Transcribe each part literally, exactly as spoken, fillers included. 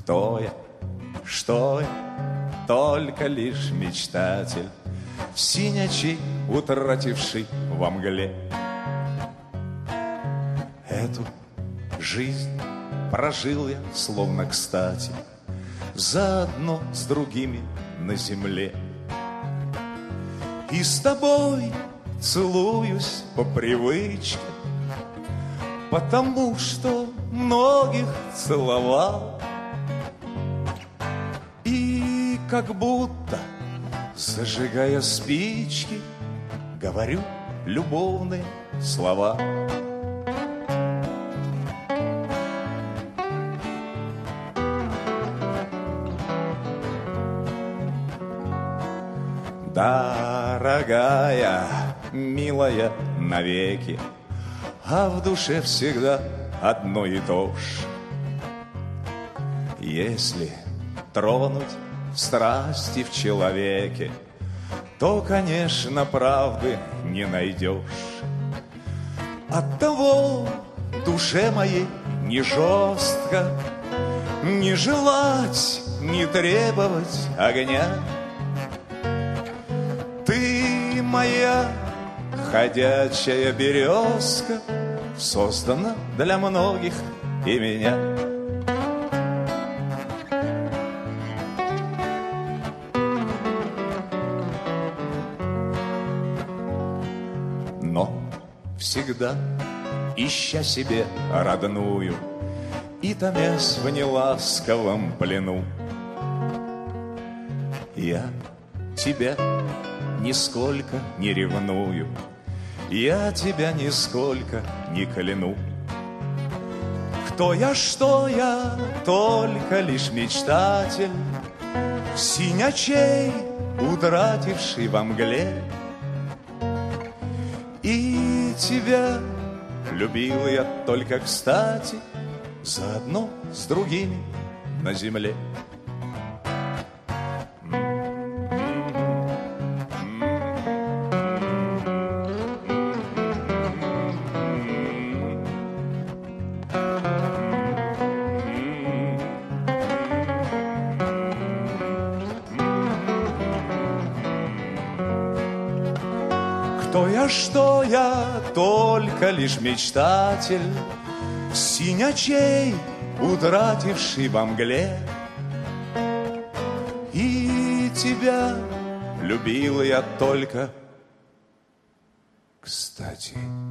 Кто я, что я, только лишь мечтатель, синячий, утративший во мгле. Эту жизнь прожил я, словно кстати, заодно с другими на земле. И с тобой целуюсь по привычке, потому что многих целовал. И как будто, зажигая спички, говорю любовные слова. Дорогая, милая навеки, а в душе всегда одно и то ж. Если тронуть страсти в человеке, то, конечно, правды не найдешь. Оттого душе моей не жестко не желать, не требовать огня. Ты моя ходячая березка, создана для многих и меня. Но всегда, ища себе родную и томясь в неласковом плену, я тебя нисколько не ревную, я тебя нисколько не кляну. Кто я, что я, только лишь мечтатель, синячей, утративший во мгле. И тебя любил я только кстати, заодно с другими на земле. Кто я, что я, только лишь мечтатель, синячей, утративший во мгле. И тебя любила я только кстати,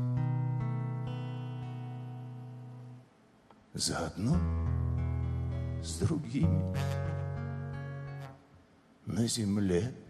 заодно с другими на земле.